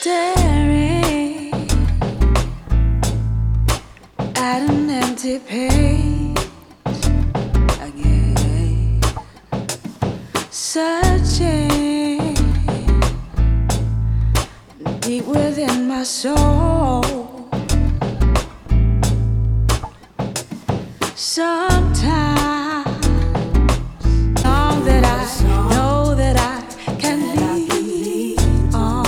Staring at an empty page again, searching deep within my soul. Sometimes song that I know that I can lean on,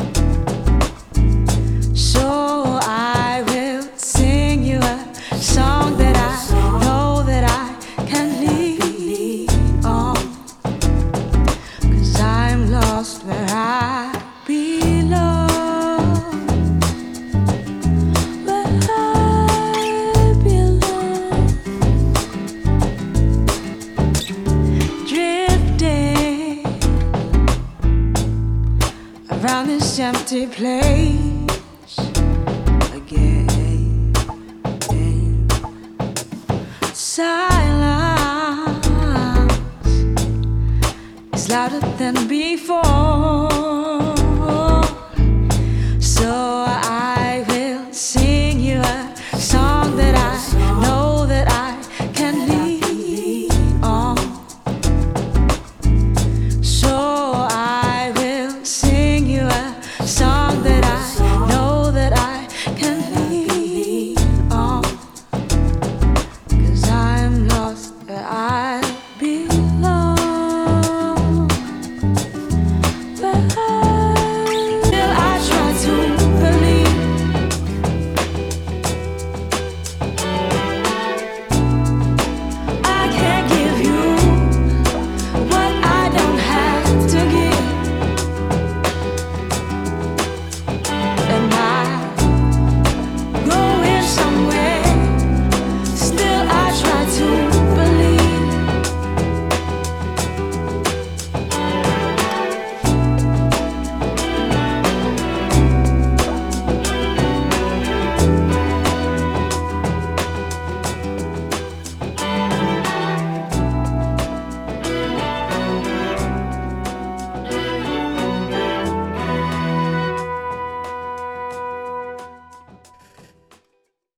so I will sing you a song that I know that I can lean on, 'cause I'm lost where I belong. Around this empty place again, silence is louder than before.